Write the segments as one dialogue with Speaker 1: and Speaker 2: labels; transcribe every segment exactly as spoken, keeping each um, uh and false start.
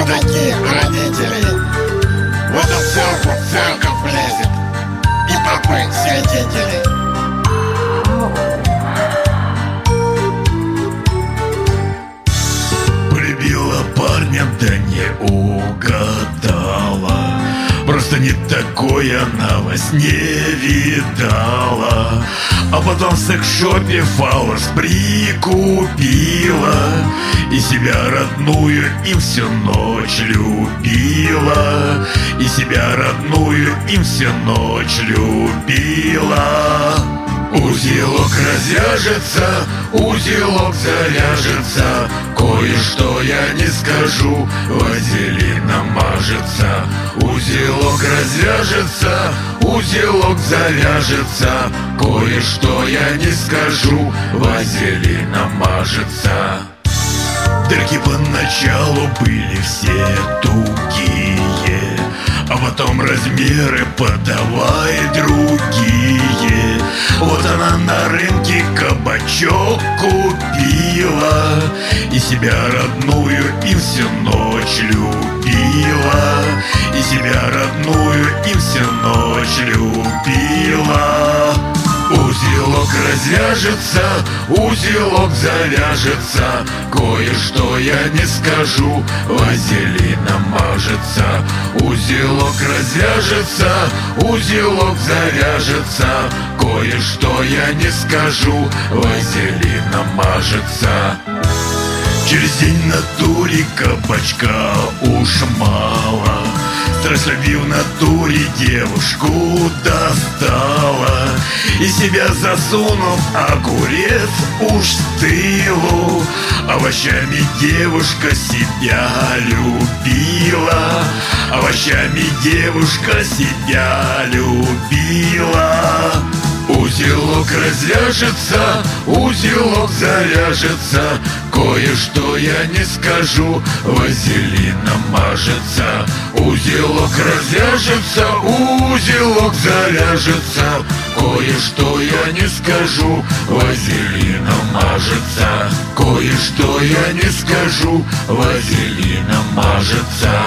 Speaker 1: такие родители. В эту ссылку церковь влезет и попы святители.
Speaker 2: Полюбила парня, да не угадала. Просто не такое она во сне видала. А потом в секс-шопе фаус прикупила и себя родную им всю ночь любила. И себя родную им всю ночь любила. Узелок развяжется, узелок завяжется, кое-что я не скажу, вазелином мажется. Узелок развяжется, узелок завяжется, кое-что я не скажу, вазелином мажется. Дырки поначалу были все тугие, а потом размеры подавай другие. Вот она на рынке кабачок купила и себя родную им всю ночь любила. И себя родную им всю ночь любила. Узелок развяжется, узелок завяжется, кое-что я не скажу, вазелином мажется. Узелок развяжется, узелок завяжется, кое-что я не скажу, вазелином мажется. Через день на туре кабачка уж мало, страсть любви в натуре девушку достала. И себя засунув огурец уж в тылу, овощами девушка себя любила. Овощами девушка себя любила. Узелок развяжется, узелок завяжется, кое-что я не скажу, вазелином мажется. Узелок развяжется, узелок завяжется, кое-что я не скажу, вазелином мажется. Кое-что я не скажу, вазелином мажется.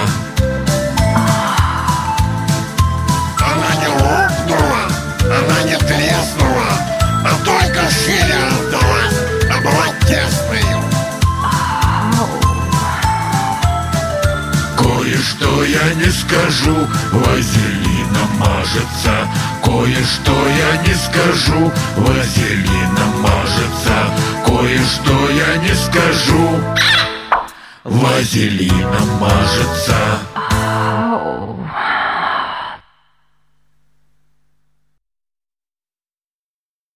Speaker 1: Она не лопнула, она не треснула, а только шире раздалась, а была тесною.
Speaker 2: Кое-что я не скажу, вазелином мажется. Кое-что я не скажу, вазелином мажется. Кое-что я не скажу, вазелином мажется.